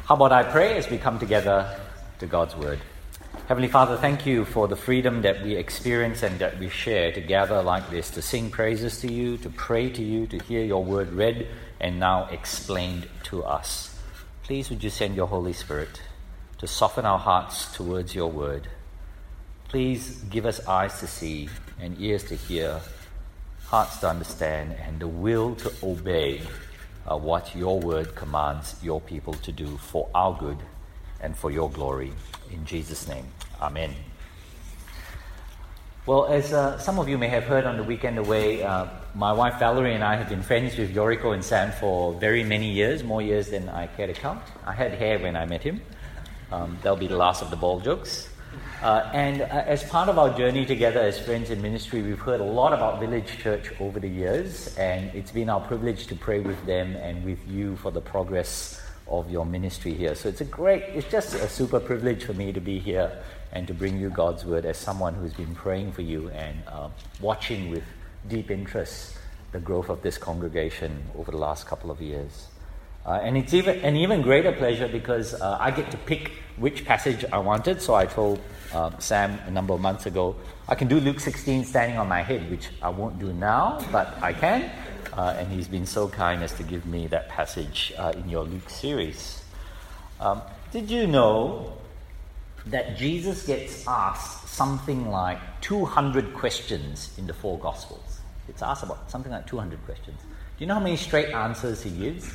How about I pray as we come together to God's Word? Heavenly Father, thank you for the freedom that we experience and that we share to gather like this, to sing praises to you, to pray to you, to hear your Word read and now explained to us. Please would you send your Holy Spirit to soften our hearts towards your Word. Please give us eyes to see and ears to hear, hearts to understand, and the will to obey what your Word commands your people to do for our good and for your glory. In Jesus' name, Amen. Well, as some of you may have heard on the weekend away, my wife Valerie and I have been friends with Yoriko and Sam for very many years, more years than I care to count. I had hair when I met him. That'll be the last of the ball jokes. And as part of our journey together as friends in ministry, we've heard a lot about Village Church over the years, and it's been our privilege to pray with them and with you for the progress of your ministry here. So it's just a super privilege for me to be here and to bring you God's Word as someone who's been praying for you and watching with deep interest the growth of this congregation over the last couple of years. And it's an even greater pleasure because I get to pick which passage I wanted. So I told Sam a number of months ago, I can do Luke 16 standing on my head, which I won't do now, but I can. And he's been so kind as to give me that passage in your Luke series. Did you know that Jesus gets asked something like 200 questions in the four Gospels? It's asked about something like 200 questions. Do you know how many straight answers he gives?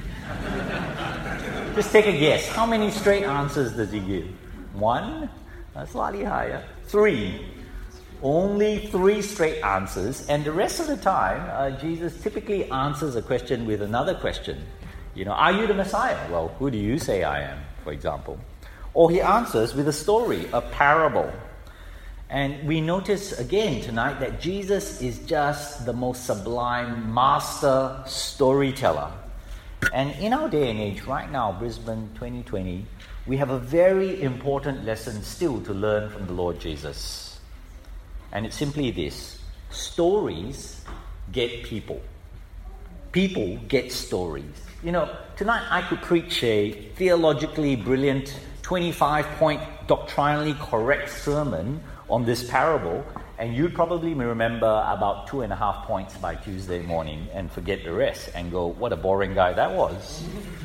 Just take a guess. How many straight answers does he give? 1? Slightly higher. 3. Only 3 straight answers. And the rest of the time, Jesus typically answers a question with another question. Are you the Messiah? Well, who do you say I am, for example? Or he answers with a story, a parable. And we notice again tonight that Jesus is just the most sublime master storyteller. And in our day and age, right now, Brisbane 2020, we have a very important lesson still to learn from the Lord Jesus. And it's simply this: stories get people. People get stories. Tonight I could preach a theologically brilliant, 25-point, doctrinally correct sermon on this parable, and you'd probably remember about 2.5 points by Tuesday morning and forget the rest and go, what a boring guy that was.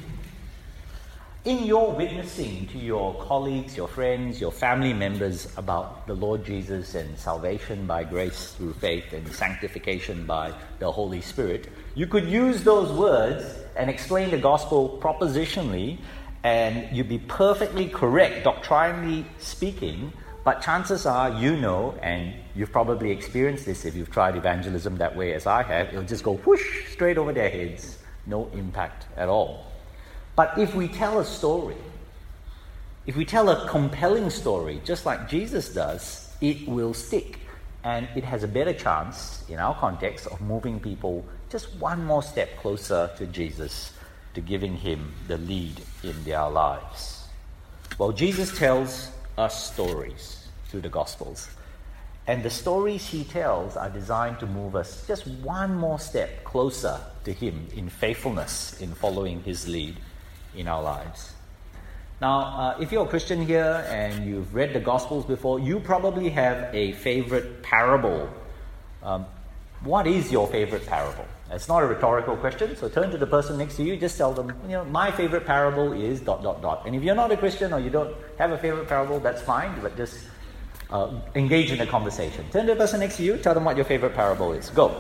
In your witnessing to your colleagues, your friends, your family members about the Lord Jesus and salvation by grace through faith and sanctification by the Holy Spirit, you could use those words and explain the gospel propositionally, and you'd be perfectly correct, doctrinally speaking. But chances are, and you've probably experienced this if you've tried evangelism that way as I have, it'll just go whoosh, straight over their heads, no impact at all. But if we tell a story, if we tell a compelling story, just like Jesus does, it will stick. And it has a better chance, in our context, of moving people just one more step closer to Jesus, to giving him the lead in their lives. Well, Jesus tells us stories through the Gospels. And the stories he tells are designed to move us just one more step closer to him in faithfulness, in following his lead in our lives. Now, if you're a Christian here and you've read the Gospels before, you probably have a favorite parable. What is your favorite parable? It's not a rhetorical question, so turn to the person next to you, just tell them, my favorite parable is ... And if you're not a Christian or you don't have a favorite parable, that's fine, but just engage in a conversation. Turn to the person next to you, tell them what your favorite parable is. Go.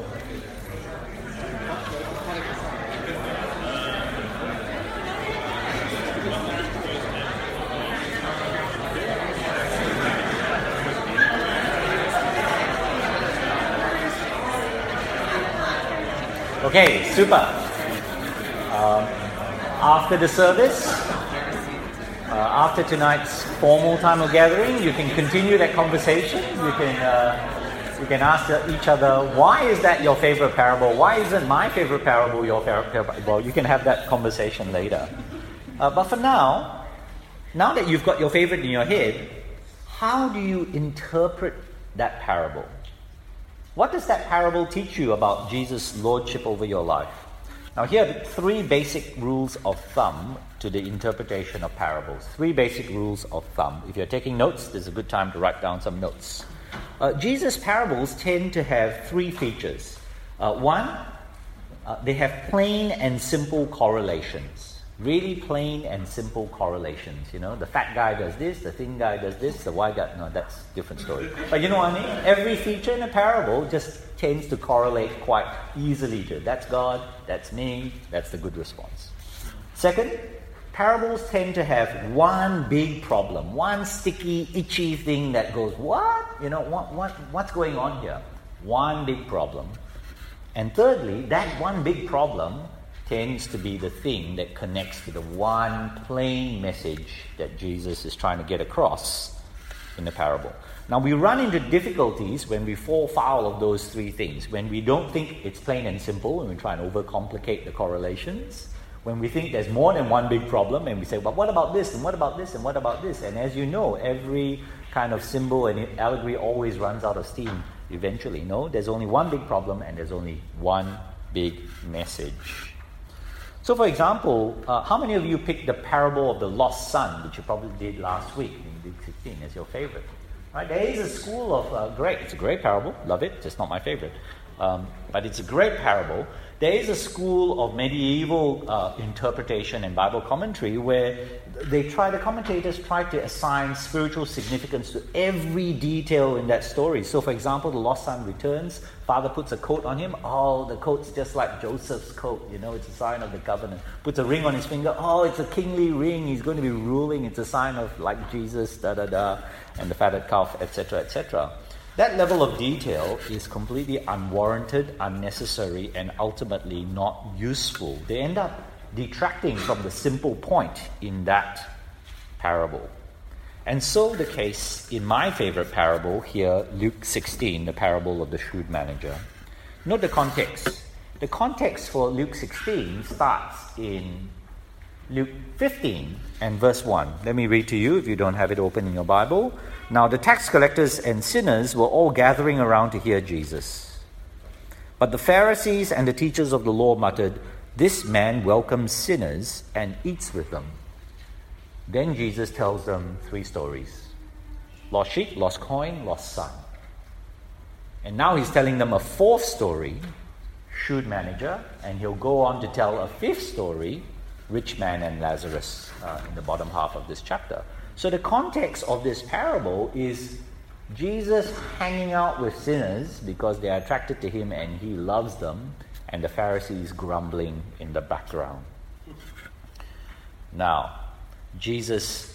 Okay, super. After the service, after tonight's formal time of gathering, you can continue that conversation. You can ask each other, why is that your favorite parable? Why isn't my favorite parable your favorite parable? Well, you can have that conversation later. But for now that you've got your favorite in your head, how do you interpret that parable? What does that parable teach you about Jesus' lordship over your life? Now here are 3 basic rules of thumb to the interpretation of parables. 3 basic rules of thumb. If you're taking notes, this is a good time to write down some notes. Jesus' parables tend to have 3 features. One, they have plain and simple correlations. Really plain and simple correlations. You know, the fat guy does this, the thin guy does this, the white guy... No, that's a different story. But you know what I mean? Every feature in a parable just tends to correlate quite easily to that's God, that's me, that's the good response. Second, parables tend to have one big problem, one sticky, itchy thing that goes, what? You know, what's going on here? One big problem. And thirdly, that one big problem tends to be the thing that connects to the one plain message that Jesus is trying to get across in the parable. Now, we run into difficulties when we fall foul of those 3 things. When we don't think it's plain and simple, and we try and overcomplicate the correlations. When we think there's more than one big problem, and we say, well, what about this, and what about this, and what about this? And as you know, every kind of symbol and allegory always runs out of steam eventually. No, there's only one big problem, and there's only one big message. So, for example, how many of you picked the parable of the lost son, which you probably did last week in Luke 16 as your favorite? Right? There is a school of it's a great parable, love it, just not my favorite. But it's a great parable. There is a school of medieval interpretation and Bible commentary where the commentators try to assign spiritual significance to every detail in that story. So, for example, the lost son returns, father puts a coat on him. Oh, the coat's just like Joseph's coat, you know, it's a sign of the covenant. Puts a ring on his finger. Oh, it's a kingly ring, he's going to be ruling. It's a sign of, like Jesus, and the fatted calf, etc., etc. That level of detail is completely unwarranted, unnecessary, and ultimately not useful. They end up detracting from the simple point in that parable. And so the case in my favorite parable here, Luke 16, the parable of the shrewd manager. Note the context. The context for Luke 16 starts in Luke 15 and verse 1. Let me read to you if you don't have it open in your Bible. Now the tax collectors and sinners were all gathering around to hear Jesus. But the Pharisees and the teachers of the law muttered, "This man welcomes sinners and eats with them." Then Jesus tells them 3 stories. Lost sheep, lost coin, lost son. And now he's telling them a 4th story, shrewd manager, and he'll go on to tell a 5th story, rich man and Lazarus, in the bottom half of this chapter. So the context of this parable is Jesus hanging out with sinners because they are attracted to him and he loves them, and the Pharisees grumbling in the background. Now, Jesus,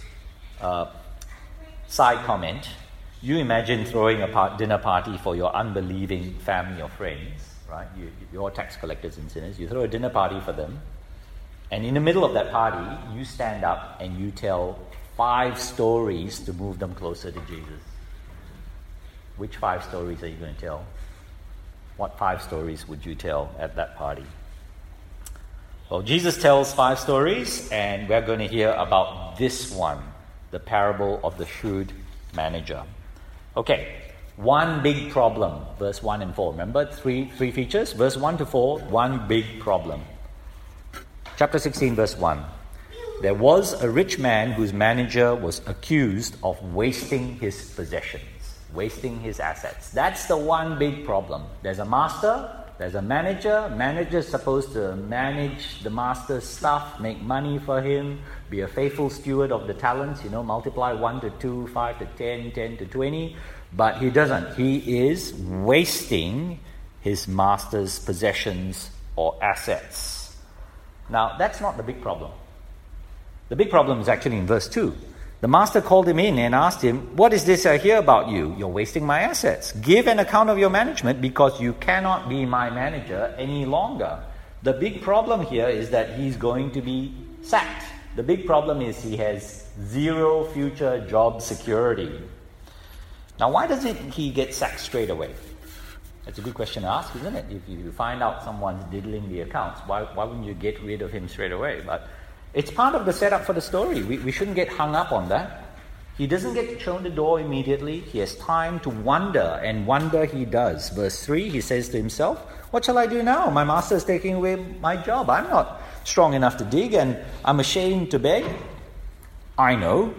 side comment, you imagine throwing a dinner party for your unbelieving family or friends, right? You're tax collectors and sinners. You throw a dinner party for them, and in the middle of that party, you stand up and you tell 5 stories to move them closer to Jesus. Which 5 stories are you going to tell? What 5 stories would you tell at that party? Well, Jesus tells 5 stories, and we're going to hear about this one, the parable of the shrewd manager. Okay, one big problem, verse 1 and 4. Remember, three features, verse 1 to 4, one big problem. Chapter 16, verse 1. There was a rich man whose manager was accused of wasting his possessions, wasting his assets. That's the one big problem. There's a master, there's a manager. Manager's supposed to manage the master's stuff, make money for him, be a faithful steward of the talents, multiply 1 to 2, 5 to 10, 10 to 20. But he doesn't. He is wasting his master's possessions or assets. Now, that's not the big problem. The big problem is actually in verse 2. The master called him in and asked him, "What is this I hear about you? You're wasting my assets. Give an account of your management because you cannot be my manager any longer." The big problem here is that he's going to be sacked. The big problem is he has 0 future job security. Now, why doesn't he get sacked straight away? That's a good question to ask, isn't it? If you find out someone's diddling the accounts, why wouldn't you get rid of him straight away? But it's part of the setup for the story. We shouldn't get hung up on that. He doesn't get shown the door immediately. He has time to wonder, and wonder he does. Verse 3, he says to himself, "What shall I do now? My master is taking away my job. I'm not strong enough to dig, and I'm ashamed to beg. I know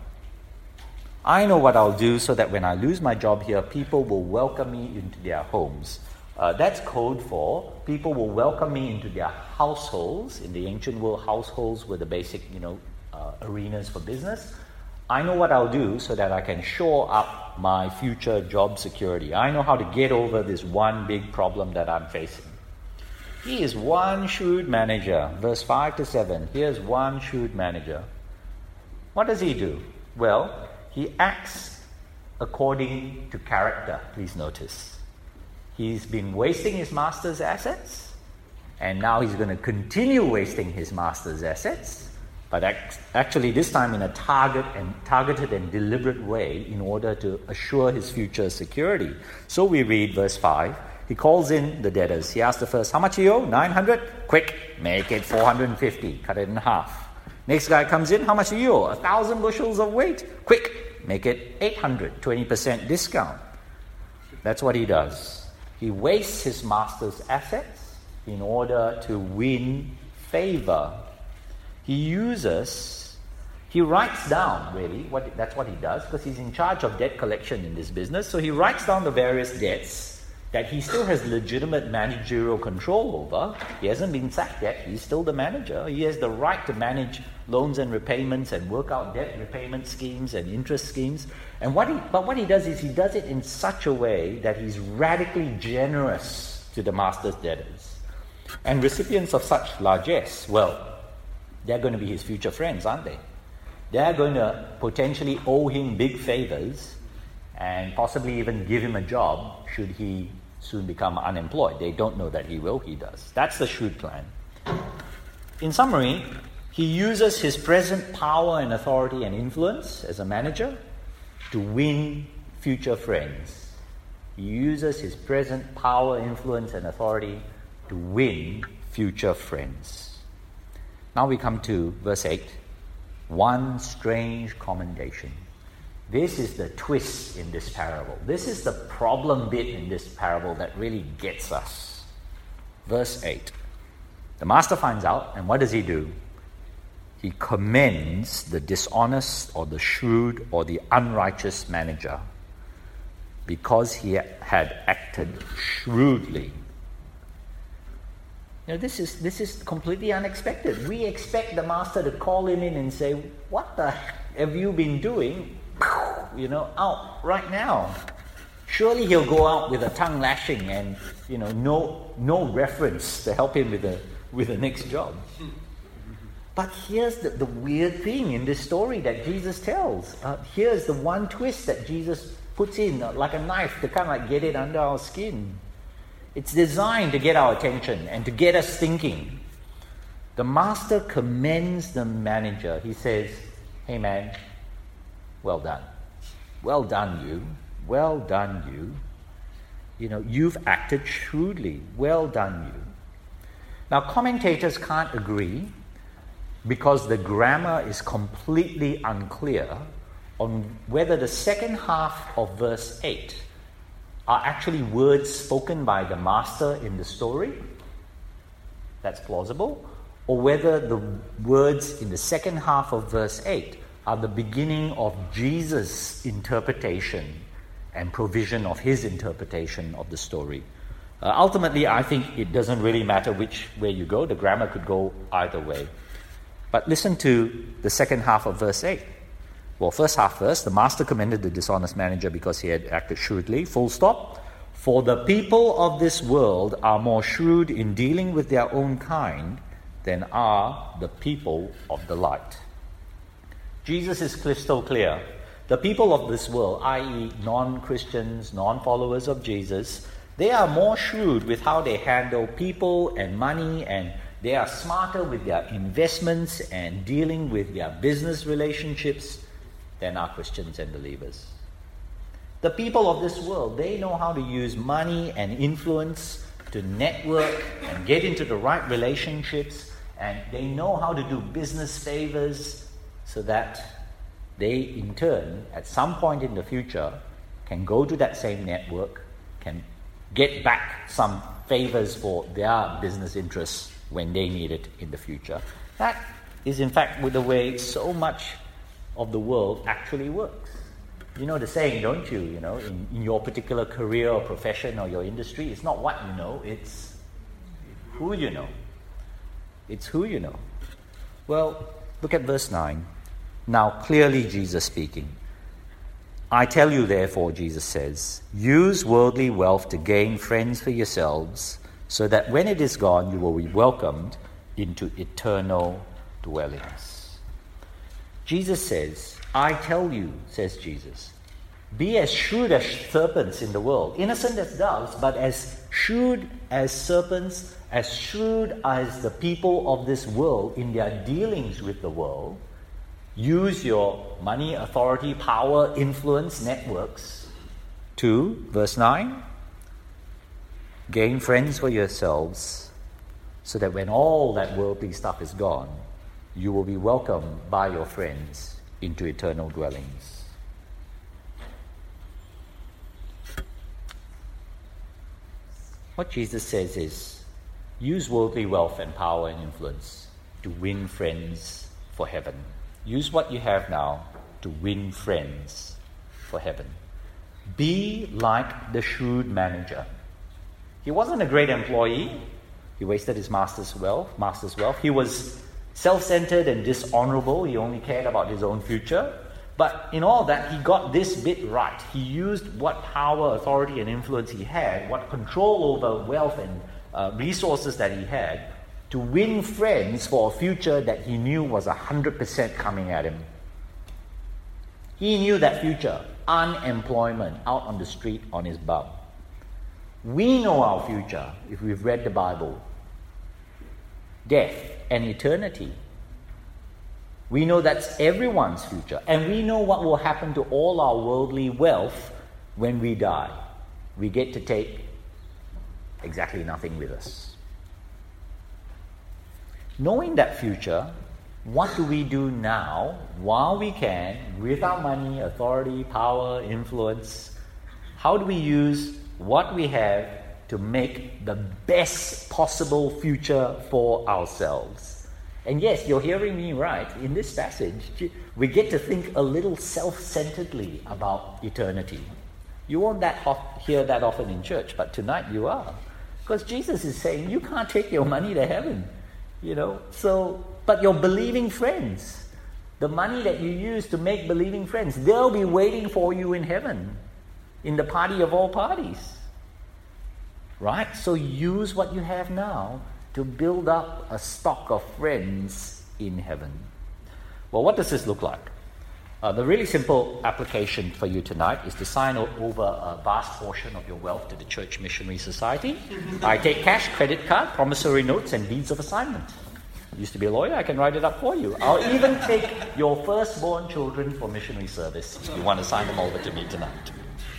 what I'll do so that when I lose my job here, people will welcome me into their homes." That's code for people will welcome me into their households. In the ancient world, households were the basic, arenas for business. I know what I'll do so that I can shore up my future job security. I know how to get over this one big problem that I'm facing. He is one shrewd manager. Verse 5 to 7. Here's one shrewd manager. What does he do? Well, he acts according to character. Please notice. He's been wasting his master's assets, and now he's going to continue wasting his master's assets. But actually this time in a targeted and deliberate way in order to assure his future security. So we read verse 5. He calls in the debtors. He asks the first, "How much do you owe?" 900? "Quick, make it 450. Cut it in half." Next guy comes in. "How much do you owe?" 1,000 bushels of wheat. "Quick, make it 800. 20% discount." That's what he does. He wastes his master's assets in order to win favor. He writes down, really, that's what he does, because he's in charge of debt collection in this business. So he writes down the various debts that he still has legitimate managerial control over. He hasn't been sacked yet. He's still the manager. He has the right to manage loans and repayments and work out debt repayment schemes and interest schemes. But what he does is he does it in such a way that he's radically generous to the master's debtors. And recipients of such largesse, well, they're going to be his future friends, aren't they? They're going to potentially owe him big favors and possibly even give him a job should he soon become unemployed. They don't know that he will, he does. That's the shrewd plan. In summary, he uses his present power and authority and influence as a manager to win future friends. He uses his present power, influence, and authority to win future friends. Now we come to verse 8. One strange commendation. This is the twist in this parable. This is the problem bit in this parable that really gets us. Verse 8. The master finds out, and what does he do? He commends the dishonest or the shrewd or the unrighteous manager because he had acted shrewdly. This is completely unexpected. We expect the master to call him in and say, "What the heck have you been doing? Out right now." Surely he'll go out with a tongue lashing and no reference to help him with the next job. But here's the weird thing in this story that Jesus tells. Here's the one twist that Jesus puts in like a knife to kind of get it under our skin. It's designed to get our attention and to get us thinking. The master commends the manager. He says, "Hey man, well done. Well done you. Well done you. You've acted shrewdly. Well done you." Now commentators can't agree because the grammar is completely unclear on whether the second half of verse 8 are actually words spoken by the master in the story. That's plausible. Or whether the words in the second half of verse 8 are the beginning of Jesus' interpretation and provision of his interpretation of the story. Ultimately, I think it doesn't really matter which way you go. The grammar could go either way. But listen to the second half of verse 8. Well, first half first, the master commended the dishonest manager because he had acted shrewdly, full stop. "For the people of this world are more shrewd in dealing with their own kind than are the people of the light." Jesus is crystal clear. The people of this world, i.e. non-Christians, non-followers of Jesus, they are more shrewd with how they handle people and money, and they are smarter with their investments and dealing with their business relationships than are Christians and believers. The people of this world, they know how to use money and influence to network and get into the right relationships, and they know how to do business favors so that they in turn, at some point in the future, can go to that same network, can get back some favors for their business interests when they need it in the future. That is in fact the way so much of the world actually works. You know the saying, don't you? You know, in your particular career or profession or your industry, it's not what you know, it's who you know. It's who you know. Well, look at verse 9. Now clearly Jesus speaking. I tell you therefore, Jesus says, use worldly wealth to gain friends for yourselves, so that when it is gone you will be welcomed into eternal dwellings. Jesus says, I tell you, says Jesus, be as shrewd as serpents in the world, innocent as doves, but as shrewd as serpents, as shrewd as the people of this world in their dealings with the world. Use your money, authority, power, influence, networks to, verse 9, gain friends for yourselves, so that when all that worldly stuff is gone, you will be welcomed by your friends into eternal dwellings. What Jesus says is, use worldly wealth and power and influence to win friends for heaven. Use what you have now to win friends for heaven. Be like the shrewd manager. He wasn't a great employee. He wasted his master's wealth. He was self-centered and dishonorable. He only cared about his own future. But in all that, he got this bit right. He used what power, authority, and influence he had, what control over wealth and resources that he had, to win friends for a future that he knew was 100% coming at him. He knew that future, unemployment, out on the street on his bum. We know our future if we've read the Bible. Death and eternity. We know that's everyone's future. And we know what will happen to all our worldly wealth when we die. We get to take exactly nothing with us. Knowing that future, what do we do now while we can, with our money, authority, power, influence? How do we use what we have to make the best possible future for ourselves? And yes, you're hearing me right. In this passage, we get to think a little self-centeredly about eternity. You won't hear that often in church, but tonight you are. Because Jesus is saying, you can't take your money to heaven. You know, but your believing friends, the money that you use to make believing friends, they'll be waiting for you in heaven, in the party of all parties. Right? So use what you have now to build up a stock of friends in heaven. Well, what does this look like? The really simple application for you tonight is to sign over a vast portion of your wealth to the Church Missionary Society. I take cash, credit card, promissory notes, and deeds of assignment. Used to be a lawyer, I can write it up for you. I'll even take your firstborn children for missionary service if you want to sign them over to me tonight.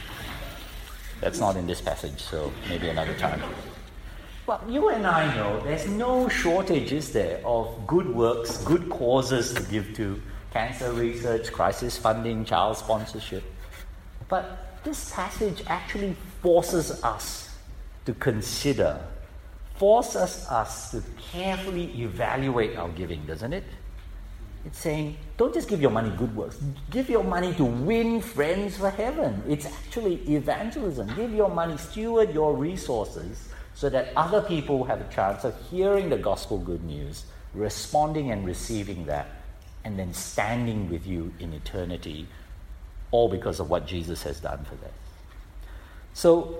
That's not in this passage, so maybe another time. Well, you and I know there's no shortage, is there, of good works, good causes to give to. Cancer research, crisis funding, child sponsorship. But this passage actually forces us to consider, forces us to carefully evaluate our giving, doesn't it? It's saying, don't just give your money good works. Give your money to win friends for heaven. It's actually evangelism. Give your money, steward your resources so that other people have a chance of hearing the gospel good news, responding and receiving that, and then standing with you in eternity, all because of what Jesus has done for them. So,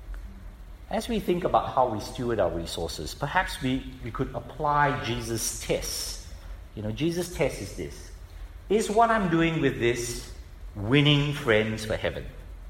as we think about how we steward our resources, perhaps we could apply Jesus' test. You know, Jesus' test is this. Is what I'm doing with this winning friends for heaven?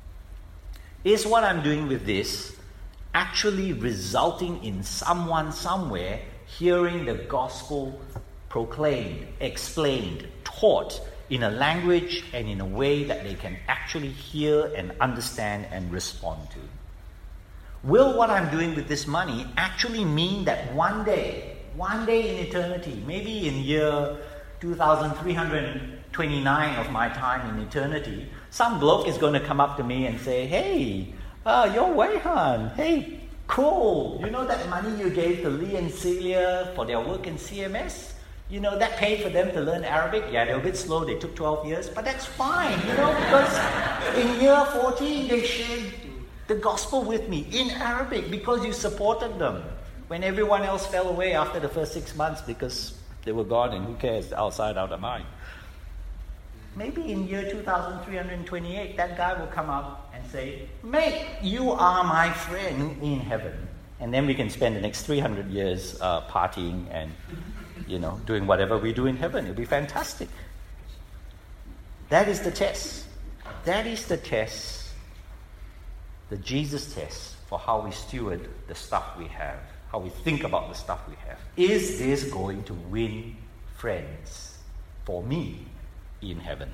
Is what I'm doing with this actually resulting in someone somewhere hearing the gospel proclaimed, explained, taught in a language and in a way that they can actually hear and understand and respond to? Will what I'm doing with this money actually mean that one day in eternity, maybe in year 2,329 of my time in eternity, some bloke is going to come up to me and say, hey, you're Wei Han. Hey, cool. You know that money you gave to Lee and Celia for their work in CMS? You know, that paid for them to learn Arabic. Yeah, they were a bit slow. They took 12 years. But that's fine, because in year 14, they shared the gospel with me in Arabic because you supported them when everyone else fell away after the first 6 months because they were gone and who cares, outside, out of mind. Maybe in year 2328, that guy will come up and say, mate, you are my friend in heaven. And then we can spend the next 300 years partying and, doing whatever we do in heaven. It'll be fantastic. That is the test. That is the test, the Jesus test for how we steward the stuff we have, how we think about the stuff we have. Is this going to win friends for me in heaven?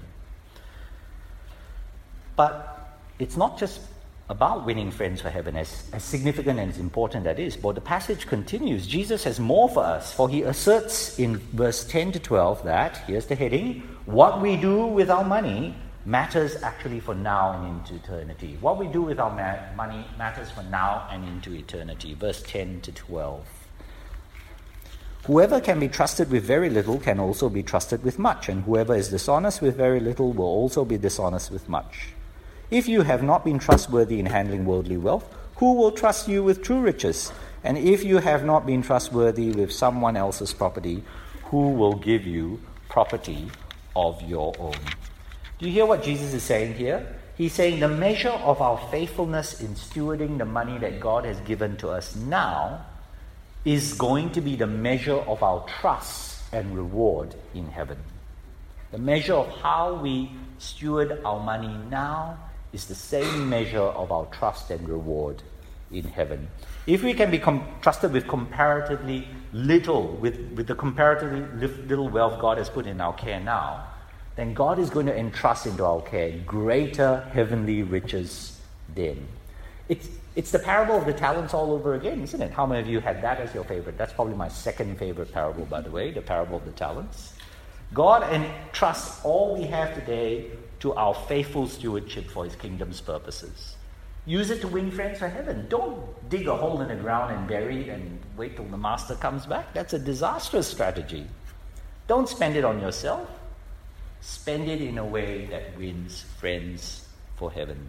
But it's not just about winning friends for heaven, as significant and as important that is. But the passage continues. Jesus has more for us, for he asserts in verse 10 to 12 that, here's the heading, what we do with our money matters actually for now and into eternity. What we do with our money matters for now and into eternity. Verse 10 to 12. Whoever can be trusted with very little can also be trusted with much, and whoever is dishonest with very little will also be dishonest with much. If you have not been trustworthy in handling worldly wealth, who will trust you with true riches? And if you have not been trustworthy with someone else's property, who will give you property of your own? Do you hear what Jesus is saying here? He's saying the measure of our faithfulness in stewarding the money that God has given to us now is going to be the measure of our trust and reward in heaven. The measure of how we steward our money now is the same measure of our trust and reward in heaven. If we can be trusted with comparatively little, with the comparatively little wealth God has put in our care now, then God is going to entrust into our care greater heavenly riches then. It's the parable of the talents all over again, isn't it? How many of you had that as your favorite? That's probably my second favorite parable, by the way, the parable of the talents. God entrusts all we have today to our faithful stewardship for his kingdom's purposes. Use it to win friends for heaven. Don't dig a hole in the ground and bury it and wait till the master comes back. That's a disastrous strategy. Don't spend it on yourself. Spend it in a way that wins friends for heaven.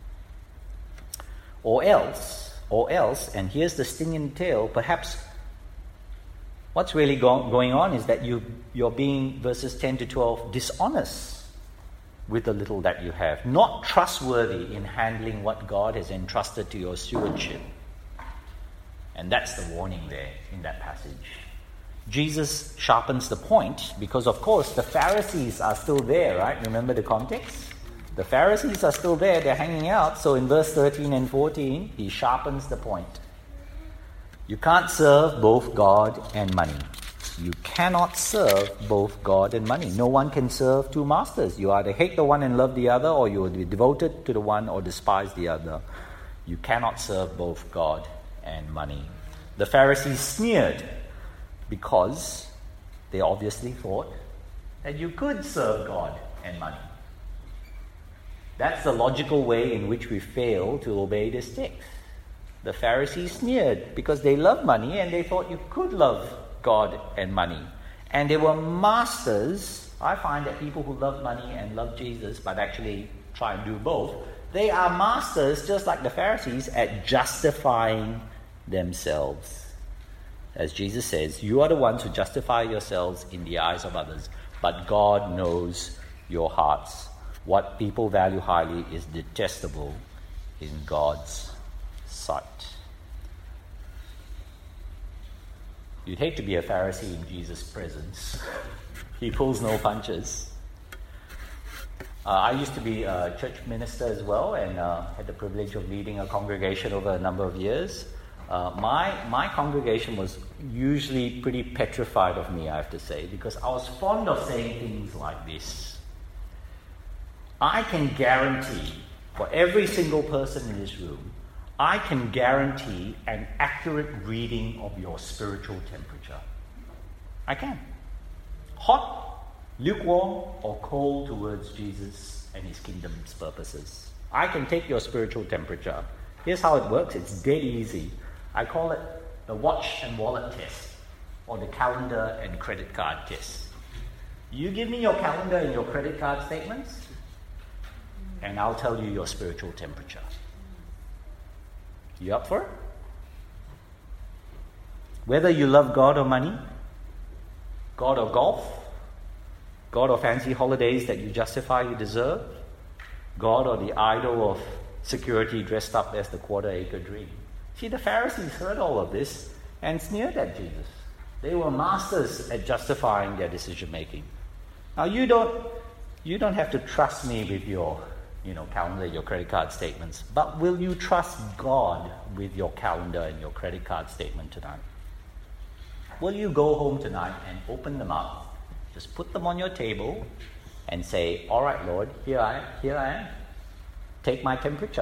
Or else, and here's the sting in the tail, perhaps what's really going on is that you're being, verses 10 to 12, dishonest with the little that you have, not trustworthy in handling what God has entrusted to your stewardship. And that's the warning there in that passage. Jesus sharpens the point because, of course, the Pharisees are still there, right? Remember the context? The Pharisees are still there, they're hanging out. So in verse 13 and 14, he sharpens the point. You can't serve both God and money. You cannot serve both God and money. No one can serve two masters. You either hate the one and love the other, or you will be devoted to the one or despise the other. You cannot serve both God and money. The Pharisees sneered because they obviously thought that you could serve God and money. That's the logical way in which we fail to obey this text. The Pharisees sneered because they loved money and they thought you could love God and money. And they were masters. I find that people who love money and love Jesus but actually try and do both, they are masters, just like the Pharisees, at justifying themselves. As Jesus says, you are the ones who justify yourselves in the eyes of others, but God knows your hearts. What people value highly is detestable in God's sight. You'd hate to be a Pharisee in Jesus' presence. He pulls no punches. I used to be a church minister as well, and had the privilege of leading a congregation over a number of years. My congregation was usually pretty petrified of me, I have to say, because I was fond of saying things like this. I can guarantee, for every single person in this room, I can guarantee an accurate reading of your spiritual temperature. I can. Hot lukewarm or cold towards Jesus and his kingdom's purposes. I can take your spiritual temperature. Here's how it works. It's dead easy. I call it the watch and wallet test, or the calendar and credit card test. You give me your calendar and your credit card statements, and I'll tell you your spiritual temperature. You up for it? Whether you love God or money, God or golf, God or fancy holidays that you justify you deserve, God or the idol of security dressed up as the quarter-acre dream. See, the Pharisees heard all of this and sneered at Jesus. They were masters at justifying their decision-making. Now, you don't have to trust me with your calendar, your credit card statements, but will you trust God with your calendar and your credit card statement tonight? Will you go home tonight and open them up, just put them on your table, and say, all right, Lord, here I am. Take my temperature.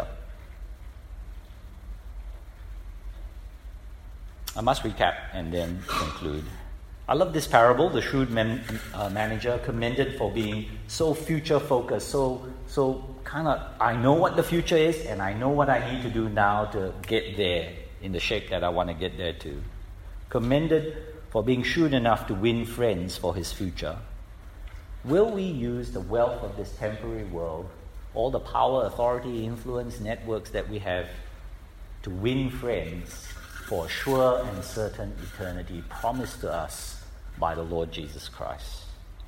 I must recap and then conclude. I love this parable. The shrewd manager commended for being so future-focused, so kind of, I know what the future is, and I know what I need to do now to get there in the shape that I want to get there to. Commended for being shrewd enough to win friends for his future. Will we use the wealth of this temporary world, all the power, authority, influence, networks that we have, to win friends for a sure and certain eternity promised to us by the Lord Jesus Christ?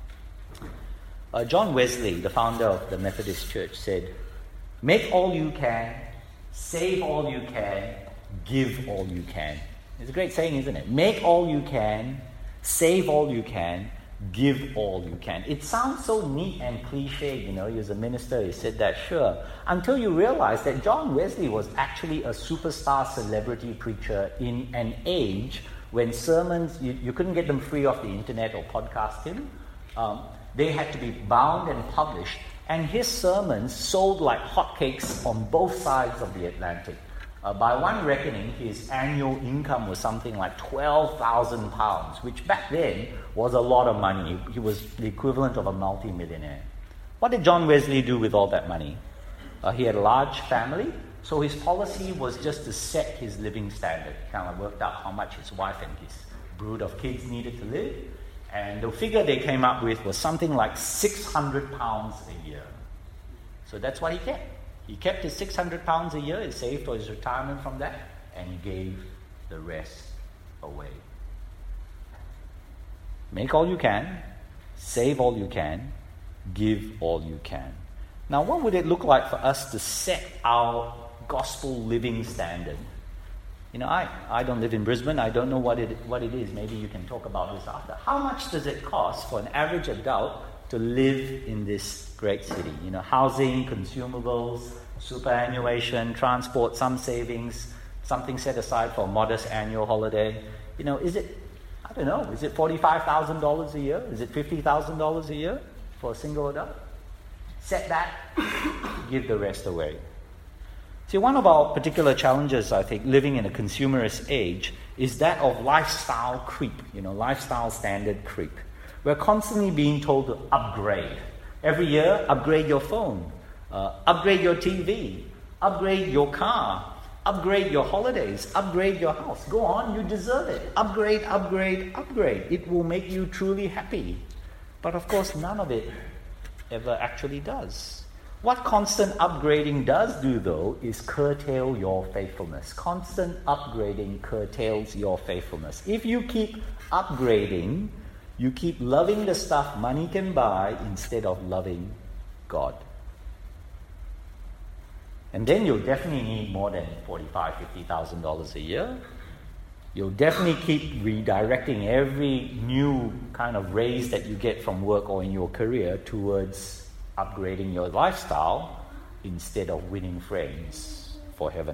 John Wesley, the founder of the Methodist Church, said, "Make all you can, save all you can, give all you can." It's a great saying, isn't it? Make all you can, save all you can, give all you can. It sounds so neat and cliche, you as a minister, you said that, sure, until you realize that John Wesley was actually a superstar celebrity preacher in an age when sermons, you couldn't get them free off the internet or podcast him. They had to be bound and published, and his sermons sold like hotcakes on both sides of the Atlantic. By one reckoning, his annual income was something like £12,000, which back then was a lot of money. He was the equivalent of a multi-millionaire. What did John Wesley do with all that money? He had a large family, so his policy was just to set his living standard. He kind of worked out how much his wife and his brood of kids needed to live, and the figure they came up with was something like £600 a year. So that's what he kept. He kept his £600 a year, he saved for his retirement from that, and he gave the rest away. Make all you can, save all you can, give all you can. Now, what would it look like for us to set our gospel living standard? I don't live in Brisbane. I don't know what it is. Maybe you can talk about this after. How much does it cost for an average adult to live in this great city? Housing, consumables, superannuation, transport, some savings, something set aside for a modest annual holiday. Is it $45,000 a year? Is it $50,000 a year for a single adult? Set that, give the rest away. See, one of our particular challenges, I think, living in a consumerist age is that of lifestyle creep, lifestyle standard creep. We're constantly being told to upgrade. Every year, upgrade your phone, upgrade your TV, upgrade your car, upgrade your holidays, upgrade your house. Go on, you deserve it. Upgrade, upgrade, upgrade. It will make you truly happy. But of course, none of it ever actually does. What constant upgrading does do, though, is curtail your faithfulness. Constant upgrading curtails your faithfulness. If you keep upgrading, you keep loving the stuff money can buy instead of loving God. And then you'll definitely need more than $45,000, $50,000 a year. You'll definitely keep redirecting every new kind of raise that you get from work or in your career towards upgrading your lifestyle instead of winning friends for heaven.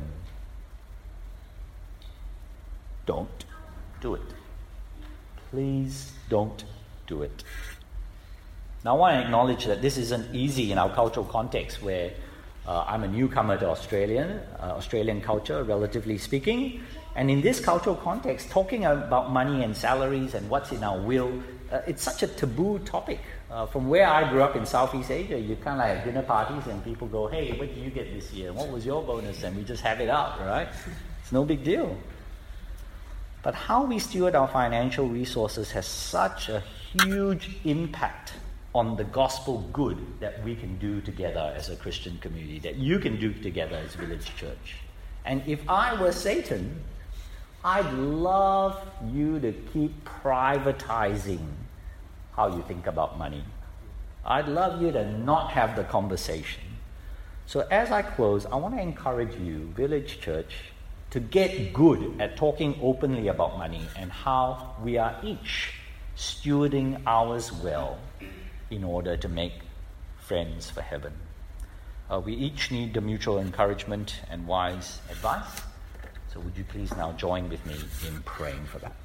Don't do it. Please don't do it. Now, I want to acknowledge that this isn't easy in our cultural context where I'm a newcomer to Australian culture, relatively speaking. And in this cultural context, talking about money and salaries and what's in our will, it's such a taboo topic. From where I grew up in Southeast Asia, you kind of like have dinner parties and people go, hey, what did you get this year? What was your bonus? And we just have it out, right? It's no big deal. But how we steward our financial resources has such a huge impact on the gospel good that we can do together as a Christian community, that you can do together as Village Church. And if I were Satan, I'd love you to keep privatizing how you think about money. I'd love you to not have the conversation. So as I close, I want to encourage you, Village Church, to get good at talking openly about money and how we are each stewarding ours well in order to make friends for heaven. We each need the mutual encouragement and wise advice. So would you please now join with me in praying for that?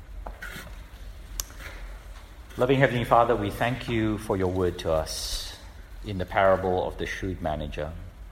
Loving Heavenly Father, we thank you for your word to us in the parable of the shrewd manager.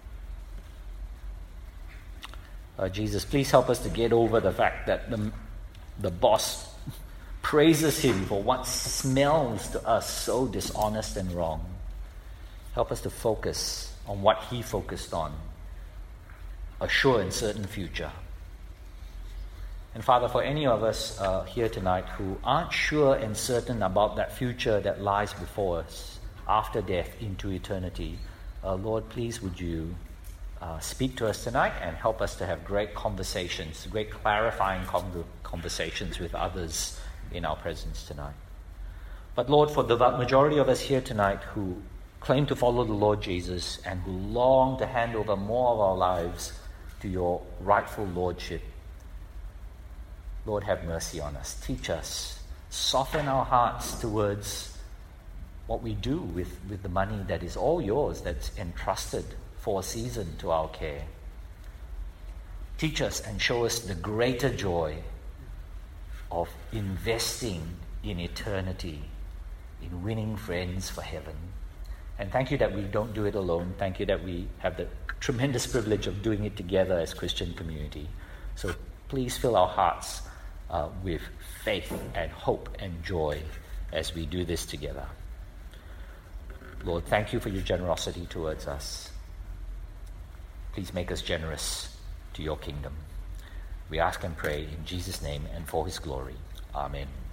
Jesus, please help us to get over the fact that the boss praises him for what smells to us so dishonest and wrong. Help us to focus on what he focused on, a sure and certain future. And Father, for any of us here tonight who aren't sure and certain about that future that lies before us after death into eternity, Lord, please would you speak to us tonight and help us to have great conversations, great clarifying conversations with others in our presence tonight. But Lord, for the majority of us here tonight who claim to follow the Lord Jesus and who long to hand over more of our lives to your rightful lordship, Lord, have mercy on us. Teach us. Soften our hearts towards what we do with the money that is all yours, that's entrusted for a season to our care. Teach us and show us the greater joy of investing in eternity, in winning friends for heaven. And thank you that we don't do it alone. Thank you that we have the tremendous privilege of doing it together as Christian community. So please fill our hearts with faith and hope and joy as we do this together. Lord, thank you for your generosity towards us. Please make us generous to your kingdom. We ask and pray in Jesus' name and for his glory. Amen.